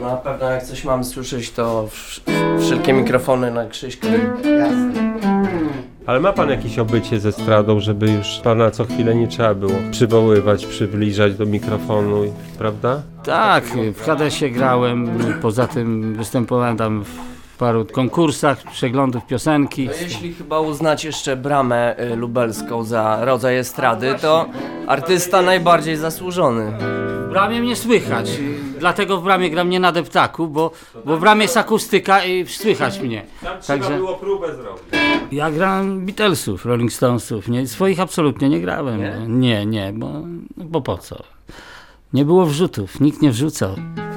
na pewno jak coś mam słyszeć, to wszelkie mikrofony na Krzyśka. Jasne. Ale ma pan jakieś obycie ze estradą, żeby już pana co chwilę nie trzeba było przywoływać, przybliżać do mikrofonu, prawda? Tak, w Hadesie grałem, poza tym występowałem tam w paru konkursach, przeglądów piosenki. No jeśli chyba uznać jeszcze Bramę lubelską za rodzaj estrady, to artysta najbardziej zasłużony. W Bramie mnie słychać, dlatego w Bramie gram nie na deptaku, bo w Bramie jest akustyka i słychać mnie. Tam trzeba było próbę zrobić. Ja grałem Beatlesów, Rolling Stonesów, nie, swoich absolutnie nie grałem. Nie, bo po co? Nie było wrzutów, nikt nie wrzucał.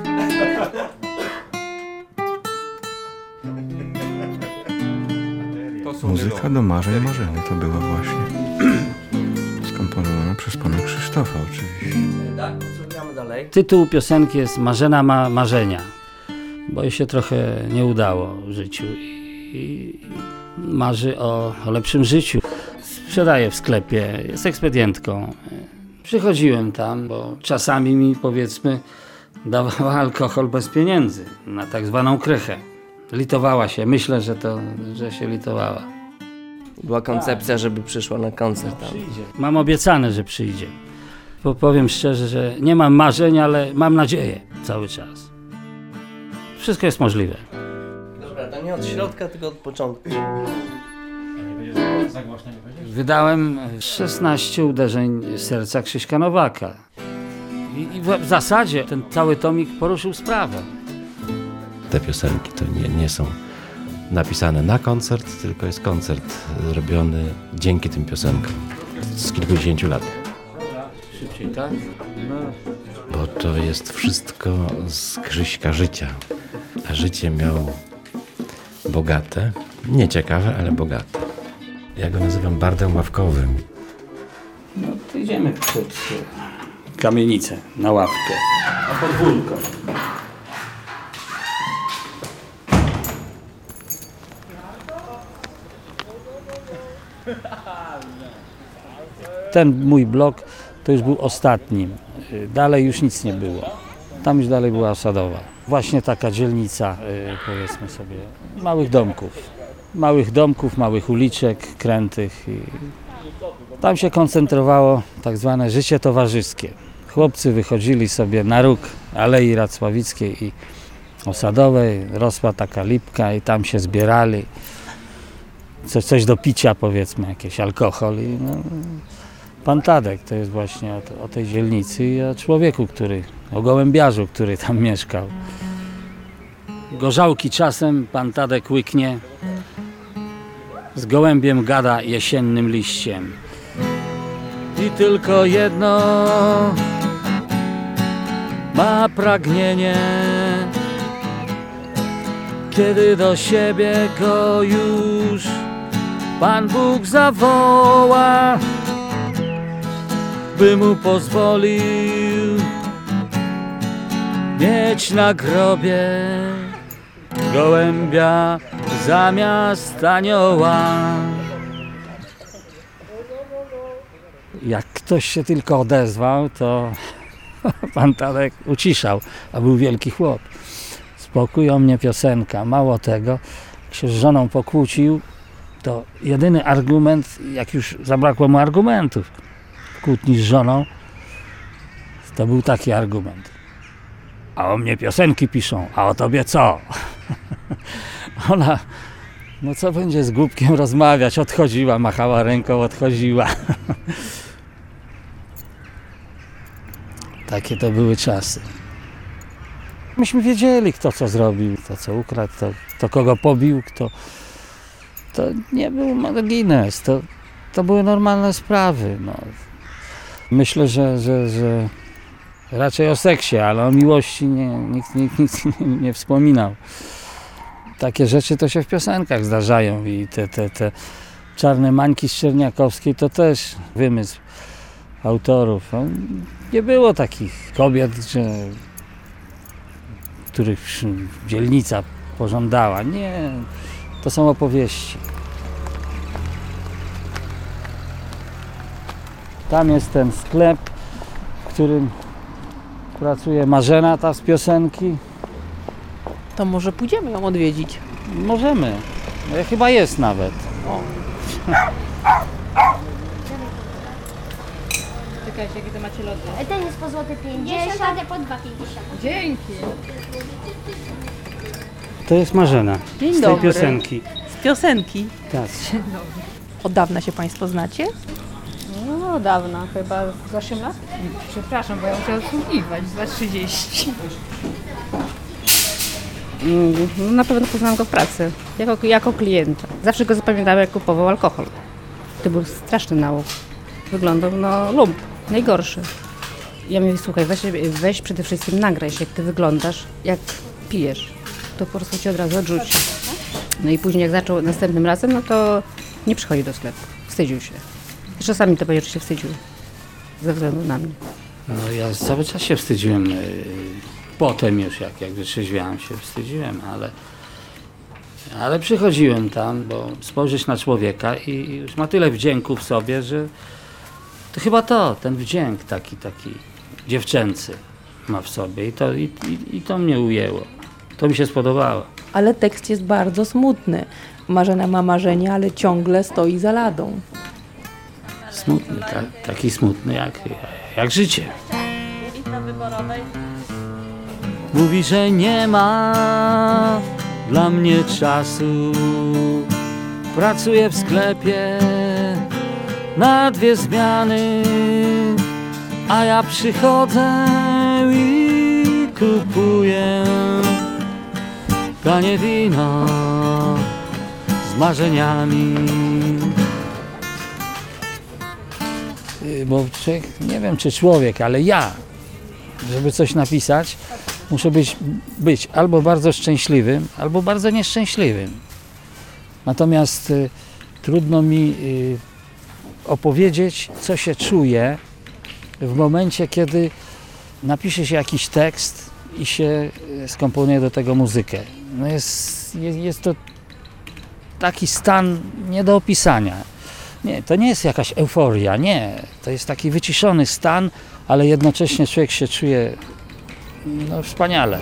Muzyka do marzeń marzenia to była właśnie skomponowana przez pana Krzysztofa oczywiście. Tak, co gramy dalej? Tytuł piosenki jest Marzena ma marzenia, bo jej się trochę nie udało w życiu i marzy o lepszym życiu. Sprzedaje w sklepie, jest ekspedientką. Przychodziłem tam, bo czasami mi, powiedzmy, dawała alkohol bez pieniędzy na tak zwaną krychę. Litowała się, myślę, że się litowała. Była koncepcja, żeby przyszła na koncert tam. Mam obiecane, że przyjdzie. Powiem szczerze, że nie mam marzeń, ale mam nadzieję cały czas. Wszystko jest możliwe. Dobra, to nie od środka, tylko od początku. Wydałem 16 uderzeń serca Krzyśka Nowaka. I w zasadzie ten cały tomik poruszył sprawę. Te piosenki to nie są napisane na koncert, tylko jest koncert robiony dzięki tym piosenkom z kilkudziesięciu lat. Szybciej, tak? No. Bo to jest wszystko z Krzyśka życia. A życie miał bogate, nie ciekawe, ale bogate. Ja go nazywam bardem ławkowym. No to idziemy przed kamienicę, na ławkę, na podwórko. Ten mój blok to już był ostatnim. Dalej już nic nie było. Tam już dalej była Osadowa. Właśnie taka dzielnica, powiedzmy sobie, małych domków, małych uliczek krętych. I tam się koncentrowało tak zwane życie towarzyskie. Chłopcy wychodzili sobie na róg Alei Racławickiej i Osadowej, rosła taka lipka i tam się zbierali. Coś do picia, powiedzmy, jakiś alkohol. I no, pan Tadek to jest właśnie o tej dzielnicy i o człowieku, o gołębiarzu, który tam mieszkał. Gorzałki czasem pan Tadek łyknie, z gołębiem gada jesiennym liściem. I tylko jedno ma pragnienie, kiedy do siebie go już Pan Bóg zawoła, by mu pozwolił mieć na grobie gołębia zamiast anioła. Jak ktoś się tylko odezwał, to pan Tadek uciszał, a był wielki chłop. Spokój, o mnie piosenka. Mało tego, jak się z żoną pokłócił, to jedyny argument, jak już zabrakło mu argumentów w kłótni z żoną, to był taki argument. A o mnie piosenki piszą, a o tobie co? Ona, no co będzie z głupkiem rozmawiać? Odchodziła, machała ręką, odchodziła. Takie to były czasy. Myśmy wiedzieli, kto co zrobił, kto co ukradł, kto kogo pobił, to nie był margines, to były normalne sprawy. No. Myślę, że raczej o seksie, ale o miłości nikt nic nie wspominał. Takie rzeczy to się w piosenkach zdarzają i te czarne mańki z Czerniakowskiej to też wymysł autorów. No, nie było takich kobiet, których dzielnica pożądała. Nie, to są opowieści. Tam jest ten sklep, w którym pracuje Marzena, ta z piosenki. To może pójdziemy ją odwiedzić. Możemy. No, chyba jest nawet. Czekajcie, jakie to macie loty? Ten jest po złote 50, a te po 2,50. Dzięki. To jest Marzena. Dzień z tej dobry. piosenki. Z piosenki. Tak. Od dawna się Państwo znacie? No dawno, chyba z 8 lat. Przepraszam, bo ja muszę obsługiwać, za 30. No, na pewno poznałam go w pracy, jako klienta. Zawsze go zapamiętałem, jak kupował alkohol. To był straszny nauk. Wyglądał, no, lump, najgorszy. Ja mówię, słuchaj, weź przede wszystkim nagraj się, jak ty wyglądasz, jak pijesz. To po prostu cię od razu odrzuci. No i później jak zaczął następnym razem, no to nie przychodzi do sklepu. Wstydził się. Czasami to powiedział, że się wstydził. Ze względu na mnie. No ja cały czas się wstydziłem. Potem już jak wytrzeźwiałem się wstydziłem, ale przychodziłem tam, bo spojrzeć na człowieka i już ma tyle wdzięku w sobie, że to chyba ten wdzięk taki dziewczęcy ma w sobie i to mnie ujęło. To mi się spodobało. Ale tekst jest bardzo smutny. Marzena ma marzenie, ale ciągle stoi za ladą. Smutny, taki smutny jak życie. Mówi, że nie ma dla mnie czasu. Pracuję w sklepie na 2 zmiany, a ja przychodzę i kupuję tanie wino z marzeniami. Bo człowiek, nie wiem czy człowiek, ale ja, żeby coś napisać, muszę być albo bardzo szczęśliwym, albo bardzo nieszczęśliwym. Natomiast trudno mi opowiedzieć, co się czuje w momencie, kiedy napisze się jakiś tekst i się skomponuje do tego muzykę. No jest to taki stan nie do opisania. Nie, to nie jest jakaś euforia, nie. To jest taki wyciszony stan, ale jednocześnie człowiek się czuje wspaniale.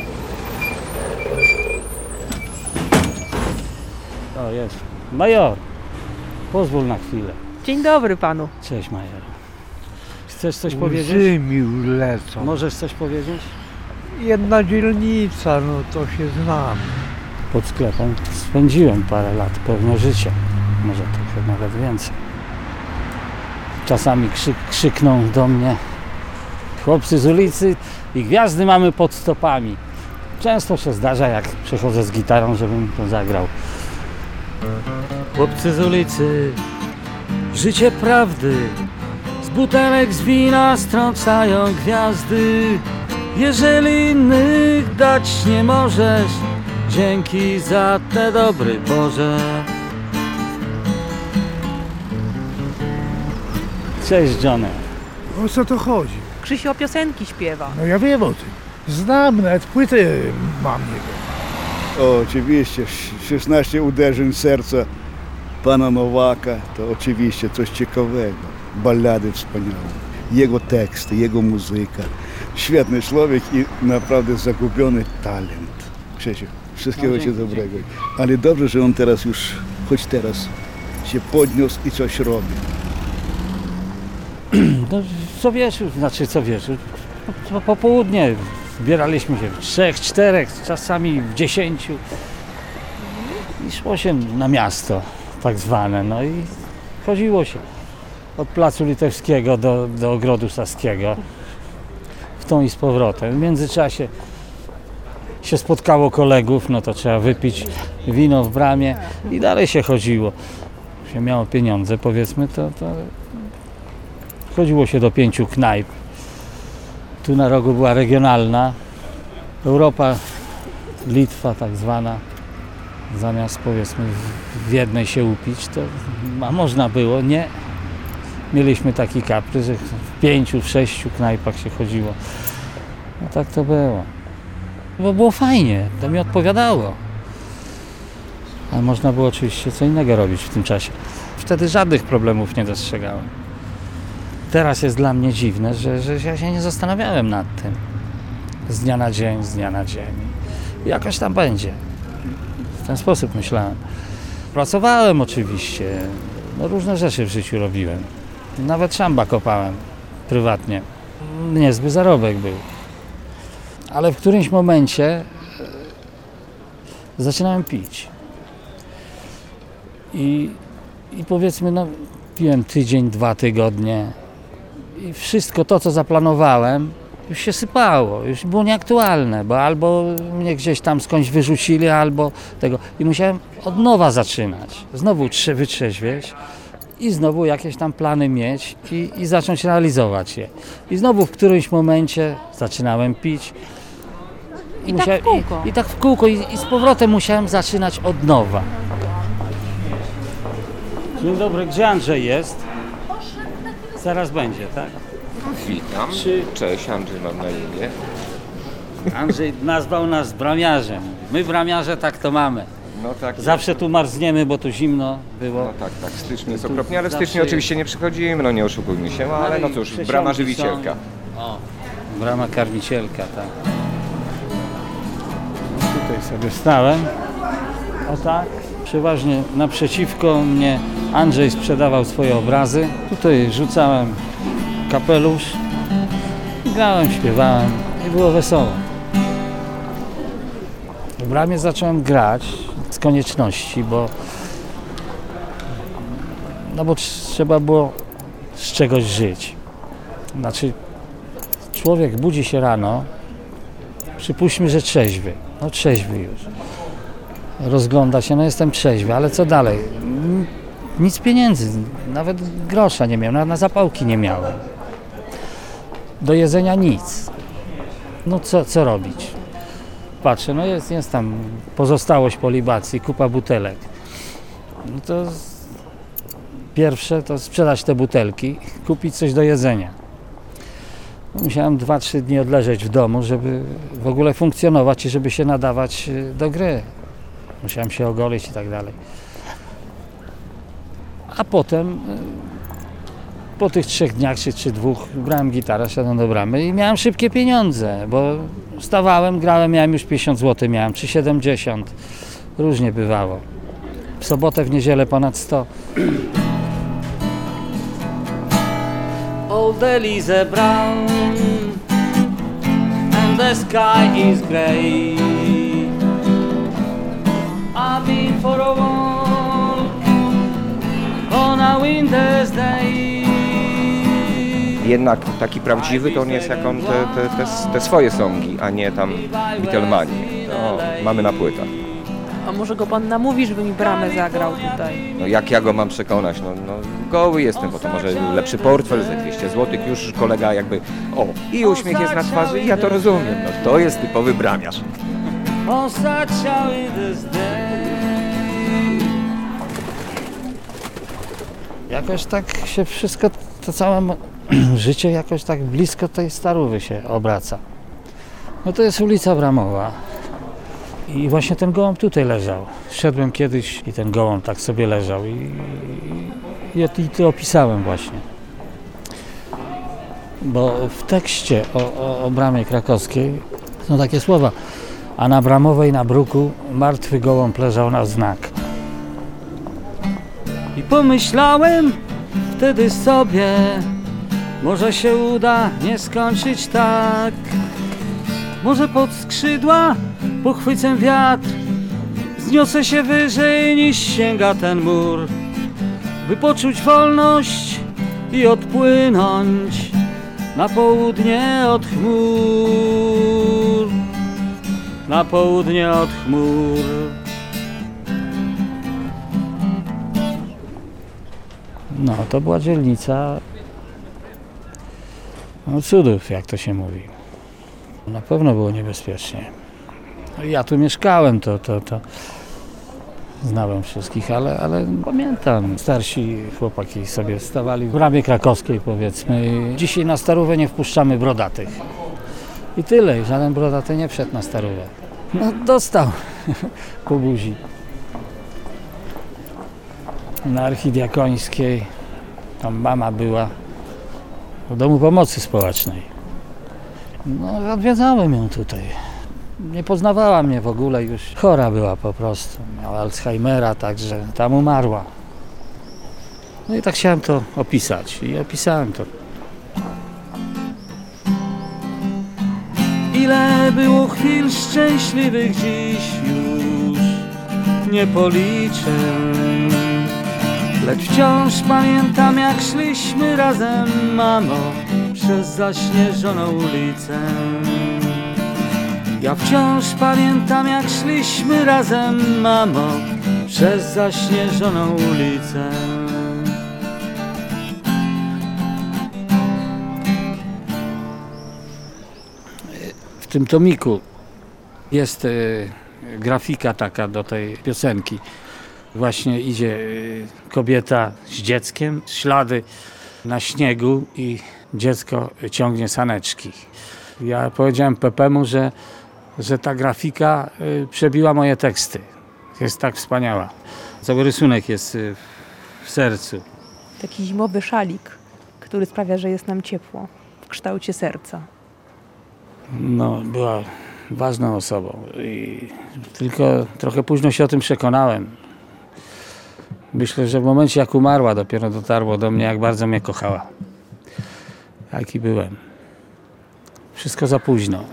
O, jest. Major, pozwól na chwilę. Dzień dobry panu. Cześć, major. Chcesz coś powiedzieć? Łzy mi lecą. Możesz coś powiedzieć? Jedna dzielnica, no to się znam. Pod sklepem spędziłem parę lat, pewne życie. Może trochę nawet więcej. Czasami krzykną do mnie chłopcy z ulicy i gwiazdy mamy pod stopami. Często się zdarza, jak przechodzę z gitarą, żebym to zagrał. Chłopcy z ulicy, życie prawdy, z butelek z wina strącają gwiazdy. Jeżeli innych dać nie możesz, dzięki za te dobry Boże. Cześć, Johnny. O co to chodzi? Krzysiu o piosenki śpiewa. No ja wiem o tym. Znam, nawet płytę mam jego. O, oczywiście, 16 uderzeń serca pana Nowaka to oczywiście coś ciekawego. Ballady wspaniałe. Jego teksty, jego muzyka. Świetny człowiek i naprawdę zagubiony talent. Krzysiu, wszystkiego ci dobrego. Ale dobrze, że on teraz już, choć teraz się podniósł i coś robi. No, co wieczór, po południe zbieraliśmy się w 3, 4, czasami w 10 i szło się na miasto tak zwane, no i chodziło się od Placu Litewskiego do Ogrodu Saskiego w tą i z powrotem. W międzyczasie się spotkało kolegów, no to trzeba wypić wino w bramie i dalej się chodziło. Jak się miało pieniądze, powiedzmy, to chodziło się do 5 knajp. Tu na rogu była regionalna, Europa, Litwa tak zwana. Zamiast powiedzmy w jednej się upić, to można było, nie. Mieliśmy taki kaprys, że w 5, w 6 knajpach się chodziło. No tak to było. Bo było fajnie, to mi odpowiadało. Ale można było oczywiście co innego robić w tym czasie. Wtedy żadnych problemów nie dostrzegałem. Teraz jest dla mnie dziwne, że ja się nie zastanawiałem nad tym. Z dnia na dzień. jakoś tam będzie. W ten sposób myślałem. Pracowałem oczywiście, no różne rzeczy w życiu robiłem. Nawet szamba kopałem prywatnie. Niezły zarobek był. Ale w którymś momencie zaczynałem pić. I powiedzmy, no piłem tydzień, 2 tygodnie i wszystko to, co zaplanowałem, już się sypało, już było nieaktualne, bo albo mnie gdzieś tam skądś wyrzucili, albo tego. I musiałem od nowa zaczynać, znowu wytrzeźwieć i znowu jakieś tam plany mieć i zacząć realizować je. I znowu w którymś momencie zaczynałem pić. I tak w kółko. I tak w kółko i z powrotem musiałem zaczynać od nowa. Dzień dobry, gdzie Andrzej jest? Zaraz będzie, tak? Witam. Cześć, Andrzej mam na imię. Andrzej nazwał nas bramiarzem. My bramiarze tak to mamy. No tak. Zawsze tu marzniemy, bo tu zimno było. No tak, styczny jest Tu okropnie, ale w zawsze styczniu oczywiście nie przychodzimy, no nie oszukujmy się, no, ale no cóż, przesiąki brama są. żywicielka. O, brama karmicielka, tak. Tutaj sobie stałem. O tak. Przeważnie naprzeciwko mnie Andrzej sprzedawał swoje obrazy. Tutaj rzucałem kapelusz, grałem, śpiewałem i było wesoło. W bramie zacząłem grać z konieczności, bo trzeba było z czegoś żyć. Znaczy, człowiek budzi się rano, przypuśćmy, że trzeźwy. No trzeźwy już. Rozgląda się, no jestem trzeźwy, ale co dalej? Nic pieniędzy, nawet grosza nie miałem, na zapałki nie miałem. Do jedzenia nic. No co robić? Patrzę, no jest tam pozostałość po libacji, kupa butelek. No to pierwsze to sprzedać te butelki, kupić coś do jedzenia. Musiałem 2-3 dni odleżeć w domu, żeby w ogóle funkcjonować i żeby się nadawać do gry. Musiałem się ogolić i tak dalej. A potem, po tych 3 dniach czy 2, brałem gitarę, szedłem do bramy i miałem szybkie pieniądze, bo wstawałem, grałem, miałem już 50 zł, miałem, czy 70. Różnie bywało. W sobotę, w niedzielę ponad 100. Old Elise Brown and the sky is grey. I've been for a walk on a winter's day. Jednak taki prawdziwy to on jest jak on te swoje songi, a nie tam Beatlemanii. No, mamy na płytach. A może go pan namówi, żeby mi bramę zagrał tutaj? No jak ja go mam przekonać? No goły jestem, bo to może lepszy portfel za 200 zł, już kolega jakby, o, i uśmiech jest na twarzy i ja to rozumiem, no to jest typowy bramiarz. Jakoś tak się wszystko, to całe życie jakoś tak blisko tej Starówy się obraca. No to jest ulica Bramowa. I właśnie ten gołąb tutaj leżał. Szedłem kiedyś i ten gołąb tak sobie leżał i to opisałem właśnie. Bo w tekście o bramie krakowskiej są takie słowa: a na Bramowej na bruku martwy gołąb leżał na znak. I pomyślałem wtedy sobie, może się uda nie skończyć tak. Może pod skrzydła pochwycę wiatr, zniosę się wyżej niż sięga ten mur, by poczuć wolność i odpłynąć na południe od chmur. Na południe od chmur. No, to była dzielnica cudów, jak to się mówi. Na pewno było niebezpiecznie. Ja tu mieszkałem, to znałem wszystkich, ale pamiętam, starsi chłopaki sobie stawali w bramie krakowskiej, powiedzmy. Dzisiaj na Starówę nie wpuszczamy brodatych. I tyle, i żaden brodaty nie wszedł na Starówę. No dostał po buzi. Na Archidiakońskiej, tam mama była w Domu Pomocy Społecznej. No odwiedzałem ją tutaj. Nie poznawała mnie w ogóle już. Chora była po prostu. Miała Alzheimera, także tam umarła. No i tak chciałem to opisać i opisałem to. Ile było chwil szczęśliwych dziś już nie policzę. Lecz wciąż pamiętam, jak szliśmy razem, mamo, przez zaśnieżoną ulicę. Ja wciąż pamiętam, jak szliśmy razem, mamo, przez zaśnieżoną ulicę. W tym tomiku jest grafika taka do tej piosenki. Właśnie idzie kobieta z dzieckiem, ślady na śniegu i dziecko ciągnie saneczki. Ja powiedziałem Pepemu, że ta grafika przebiła moje teksty. Jest tak wspaniała. Cały rysunek jest w sercu. Taki zimowy szalik, który sprawia, że jest nam ciepło, w kształcie serca. No, była ważną osobą i tylko trochę późno się o tym przekonałem. Myślę, że w momencie jak umarła dopiero dotarło do mnie, jak bardzo mnie kochała. Jaki byłem. Wszystko za późno.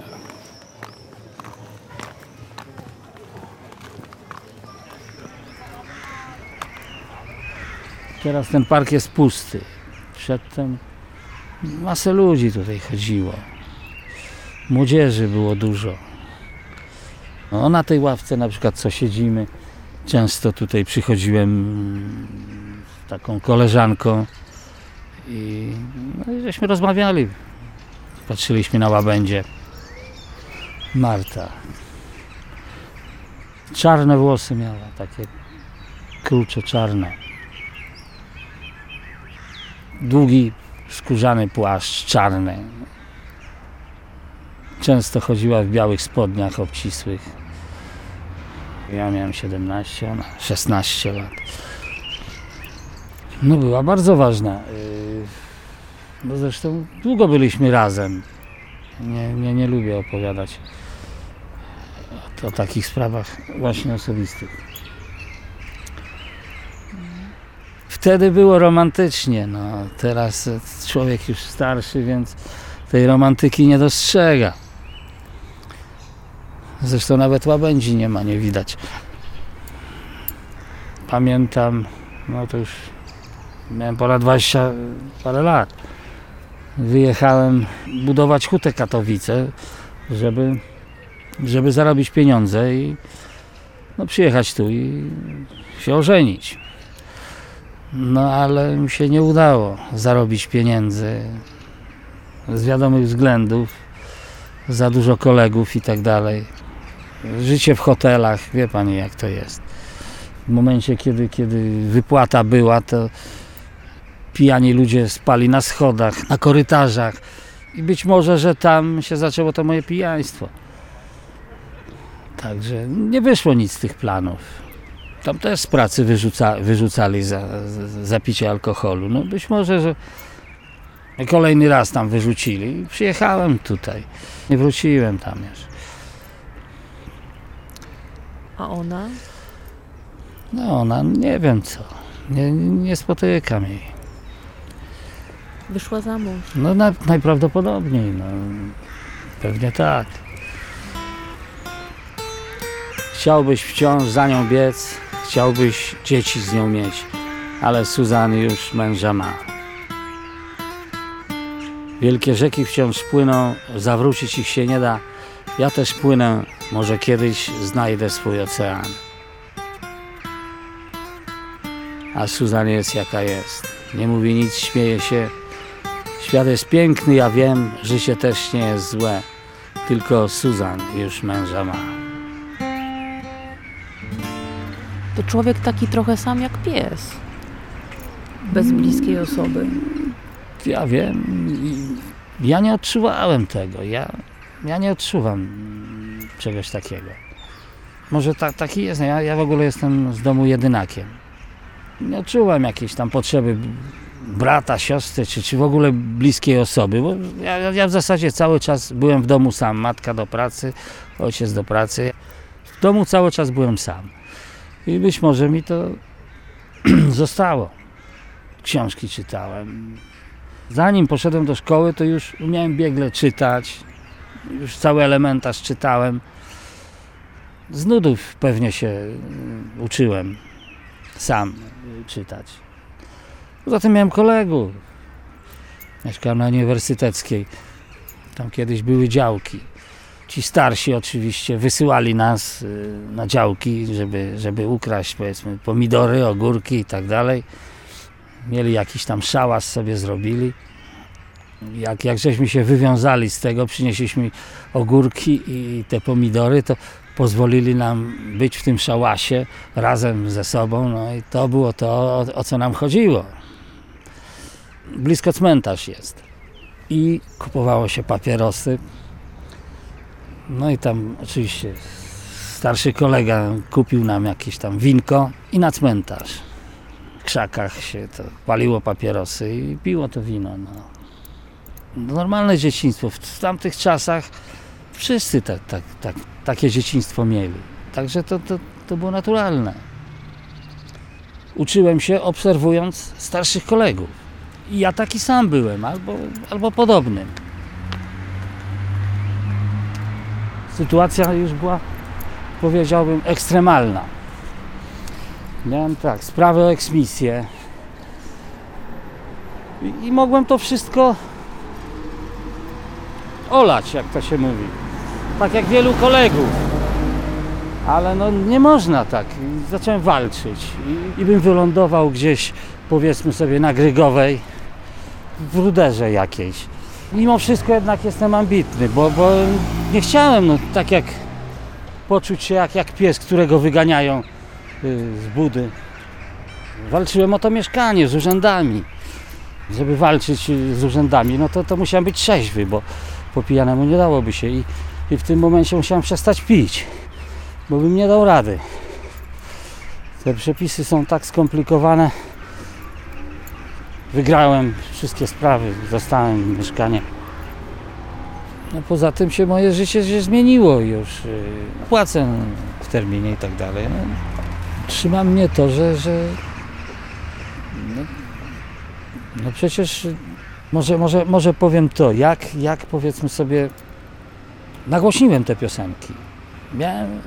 Teraz ten park jest pusty. Przedtem masę ludzi tutaj chodziło. Młodzieży było dużo. No, na tej ławce na przykład co siedzimy, często tutaj przychodziłem z taką koleżanką i żeśmy rozmawiali. Patrzyliśmy na łabędzie. Marta. Czarne włosy miała, takie krucze czarne. Długi skórzany płaszcz czarny. Często chodziła w białych spodniach obcisłych. Ja miałem 17, ona 16 lat. No była bardzo ważna. No zresztą długo byliśmy razem. Nie lubię opowiadać o takich sprawach właśnie osobistych. Wtedy było romantycznie, no teraz człowiek już starszy, więc tej romantyki nie dostrzega. Zresztą nawet łabędzi nie ma, nie widać. Pamiętam, no to już miałem ponad 20 parę lat. Wyjechałem budować hutę Katowice, żeby zarobić pieniądze i no, przyjechać tu i się ożenić. No ale mi się nie udało zarobić pieniędzy z wiadomych względów, za dużo kolegów i tak dalej. Życie w hotelach, wie pani jak to jest. W momencie, kiedy wypłata była, to pijani ludzie spali na schodach, na korytarzach i być może, że tam się zaczęło to moje pijaństwo. Także nie wyszło nic z tych planów. Tam też z pracy wyrzucali za picie alkoholu. No być może, że kolejny raz tam wyrzucili i przyjechałem tutaj. Nie wróciłem tam już. A ona? No ona, nie wiem co. Nie spotykam jej. Wyszła za mąż. No najprawdopodobniej, no. Pewnie tak. Chciałbyś wciąż za nią biec, chciałbyś dzieci z nią mieć, ale Suzanne już męża ma. Wielkie rzeki wciąż płyną, zawrócić ich się nie da. Ja też płynę, może kiedyś znajdę swój ocean. A Suzanne jest jaka jest. Nie mówi nic, śmieje się. Świat jest piękny, ja wiem, życie też nie jest złe. Tylko Suzanne już męża ma. To człowiek taki trochę sam jak pies. Bez bliskiej osoby. Ja wiem, ja nie odczuwałem tego. Ja nie odczuwam czegoś takiego. Może taki jest, ja w ogóle jestem z domu jedynakiem. Nie odczuwam jakiejś tam potrzeby brata, siostry, czy w ogóle bliskiej osoby, bo ja w zasadzie cały czas byłem w domu sam, matka do pracy, ojciec do pracy. W domu cały czas byłem sam. I być może mi to zostało. Książki czytałem. Zanim poszedłem do szkoły, to już umiałem biegle czytać. Już cały elementarz czytałem. Z nudów pewnie się uczyłem sam czytać. Poza tym miałem kolegów. Mieszkałem na Uniwersyteckiej. Tam kiedyś były działki. Ci starsi oczywiście wysyłali nas na działki, żeby ukraść, powiedzmy, pomidory, ogórki i tak dalej. Mieli jakiś tam szałas, sobie zrobili. Jak żeśmy się wywiązali z tego, przynieśliśmy ogórki i te pomidory, to pozwolili nam być w tym szałasie razem ze sobą. No i to było to, o co nam chodziło. Blisko cmentarz jest. I kupowało się papierosy. No i tam oczywiście starszy kolega kupił nam jakieś tam winko i na cmentarz. W krzakach się to paliło papierosy i piło to wino. No. Normalne dzieciństwo. W tamtych czasach wszyscy takie dzieciństwo mieli. Także to było naturalne. Uczyłem się obserwując starszych kolegów. I ja taki sam byłem, albo podobny. Sytuacja już była, powiedziałbym, ekstremalna. Miałem sprawę o eksmisję. I mogłem to wszystko olać, jak to się mówi. Tak jak wielu kolegów. Ale no nie można tak. Zacząłem walczyć. I bym wylądował gdzieś, powiedzmy sobie, na Grygowej, w ruderze jakiejś. Mimo wszystko jednak jestem ambitny, bo nie chciałem, tak jak poczuć się jak pies, którego wyganiają z budy. Walczyłem o to mieszkanie z urzędami. Żeby walczyć z urzędami, to musiałem być trzeźwy, bo po pijanemu nie dałoby się. I w tym momencie musiałem przestać pić, bo bym nie dał rady. Te przepisy są tak skomplikowane. Wygrałem wszystkie sprawy, dostałem mieszkanie. No poza tym się moje życie się zmieniło już. Płacę w terminie i tak dalej. No, trzyma mnie to, że no przecież może powiem to, jak powiedzmy sobie nagłośniłem te piosenki. Miałem,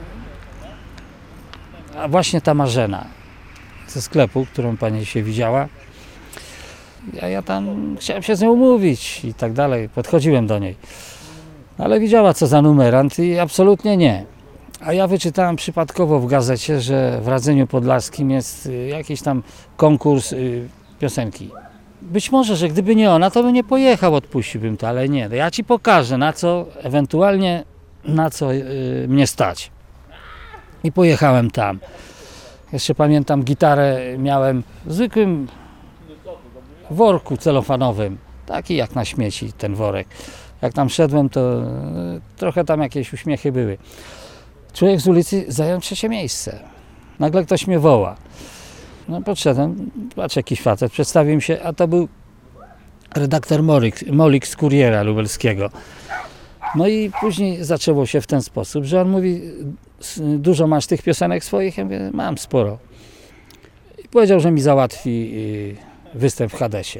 a właśnie ta Marzena ze sklepu, którą pani się widziała. Ja tam chciałem się z nią umówić i tak dalej. Podchodziłem do niej. Ale widziała, co za numerant i absolutnie nie. A ja wyczytałem przypadkowo w gazecie, że w Radzeniu Podlaskim jest jakiś tam konkurs piosenki. Być może, że gdyby nie ona, to bym nie pojechał, odpuściłbym to, ale nie. Ja ci pokażę, ewentualnie na co mnie stać. I pojechałem tam. Jeszcze pamiętam, gitarę miałem w zwykłym worku celofanowym, taki jak na śmieci ten worek. Jak tam szedłem, to trochę tam jakieś uśmiechy były. Człowiek z ulicy zajął 3. miejsce. Nagle ktoś mnie woła. No podszedłem, patrz, jakiś facet, przedstawił mi się, a to był redaktor Molik z Kuriera Lubelskiego. No i później zaczęło się w ten sposób, że on mówi, dużo masz tych piosenek swoich? Ja mówię, mam sporo. I powiedział, że mi załatwi występ w Hadesie.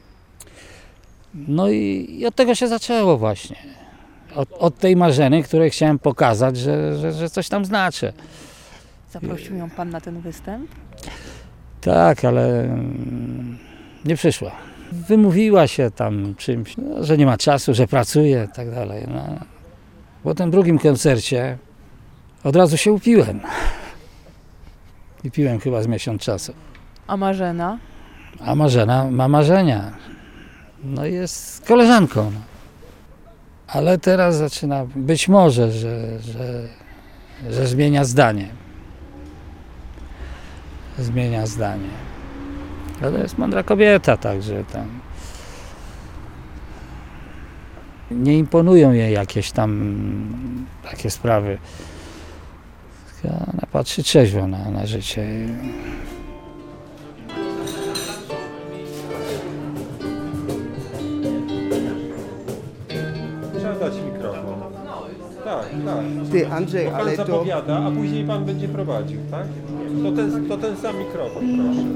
No i od tego się zaczęło właśnie. Od tej Marzeny, której chciałem pokazać, że coś tam znaczę. Zaprosił ją pan na ten występ? Tak, ale nie przyszła. Wymówiła się tam czymś, że nie ma czasu, że pracuje i tak dalej. No. Po tym drugim koncercie od razu się upiłem. I piłem chyba z miesiąc czasu. A Marzena? A Marzena ma marzenia. No jest koleżanką. Ale teraz zaczyna, być może, że zmienia zdanie. Zmienia zdanie. Ale jest mądra kobieta, także tam nie imponują jej jakieś tam takie sprawy. Ona patrzy trzeźwo na życie. Tak, tak. Ty, Andrzej, Bo pan ale to... zapowiada, a później pan będzie prowadził, tak? To ten sam mikrofon, proszę.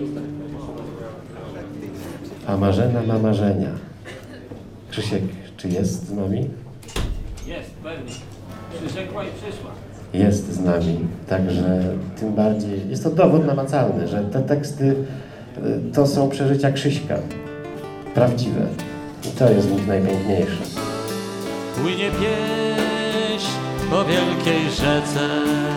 A Marzena ma marzenia. Krzysiek, czy jest z nami? Jest, pewnie. Przyrzekła i przyszła. Jest z nami, także tym bardziej jest to dowód namacalny, że te teksty to są przeżycia Krzyśka, prawdziwe i to jest w nich najpiękniejsze. Płynie pieśń po wielkiej rzece,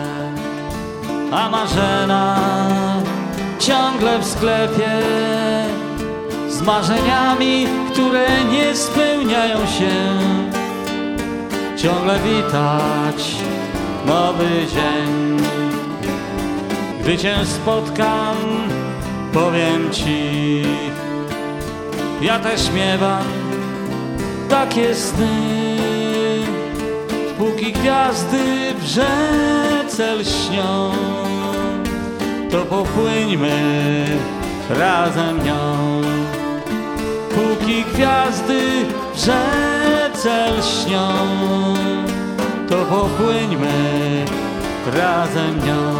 a Marzena ciągle w sklepie z marzeniami, które nie spełniają się. Ciągle witać nowy dzień. Gdy cię spotkam, powiem ci, ja też miewam takie sny. Póki gwiazdy w rzece lśnią, to popłyńmy razem nią. Póki gwiazdy w rzece lśnią, to popłyńmy razem nią.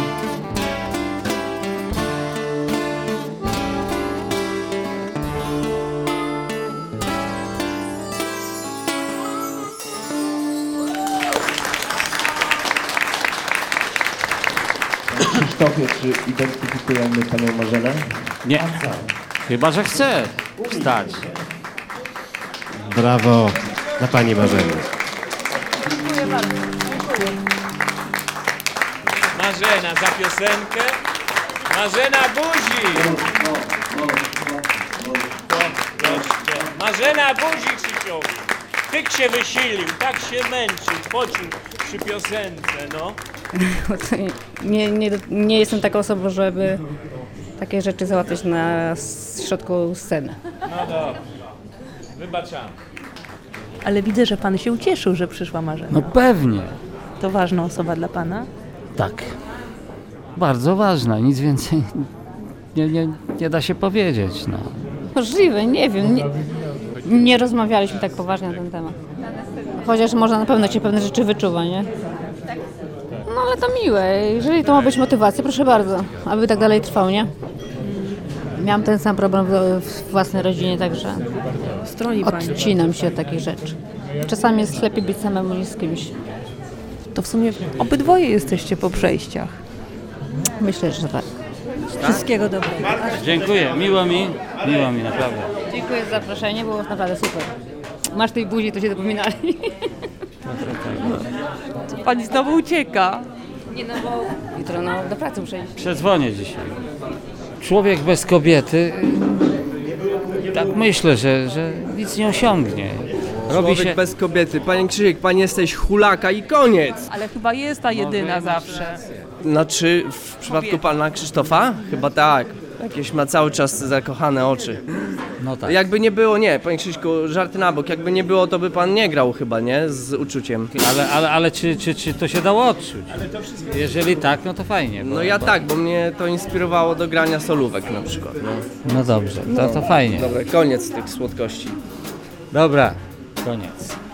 Krzysztofie, czy identyfikujemy panią Marzenę? Nie, chyba że chce wstać. Brawo dla pani Marzeny. Dziękuję bardzo. Marzena za piosenkę. Marzena buzi! Marzena buzi Krzysiowi. Tyk się wysilił, tak się męczył, pocił przy piosence, no. Nie jestem taką osobą, żeby takie rzeczy załatwiać na środku sceny. No dobra, wybaczamy. Ale widzę, że pan się ucieszył, że przyszła Marzena. No pewnie. To ważna osoba dla pana? Tak. Bardzo ważna, nic więcej nie da się powiedzieć. No. Możliwe, nie wiem. Nie rozmawialiśmy tak poważnie na ten temat. Chociaż można na pewno pewne rzeczy wyczuwa, nie? No ale to miłe. Jeżeli to ma być motywacja, proszę bardzo, aby tak dalej trwał, nie? Miałam ten sam problem w własnej rodzinie, także odcinam się od takich rzeczy. Czasami jest lepiej być samemu niż z kimś. To w sumie obydwoje jesteście po przejściach. Myślę, że tak. Wszystkiego dobrego. Dziękuję, miło mi naprawdę. Dziękuję za zaproszenie, było naprawdę super. Masz tej buzi, to się dopominali. To pani znowu ucieka. Nie, no bo jutro do pracy muszę iść. Przedzwonię dzisiaj. Człowiek bez kobiety, tak myślę, że nic nie osiągnie. Człowiek bez kobiety. Panie Krzysiek, pan jesteś hulaka i koniec. Ale chyba jest ta jedyna zawsze. Znaczy, w przypadku pana Krzysztofa? Chyba tak. Jakieś ma cały czas zakochane oczy. No tak. Jakby nie było, nie, panie Krzyśku, żarty na bok, jakby nie było, to by pan nie grał chyba, nie? Z uczuciem. Ale czy to się dało odczuć? Jeżeli tak, no to fajnie. No ja tak, bo mnie to inspirowało do grania solówek na przykład. No dobrze, to fajnie. Dobra, koniec tych słodkości. Dobra, koniec.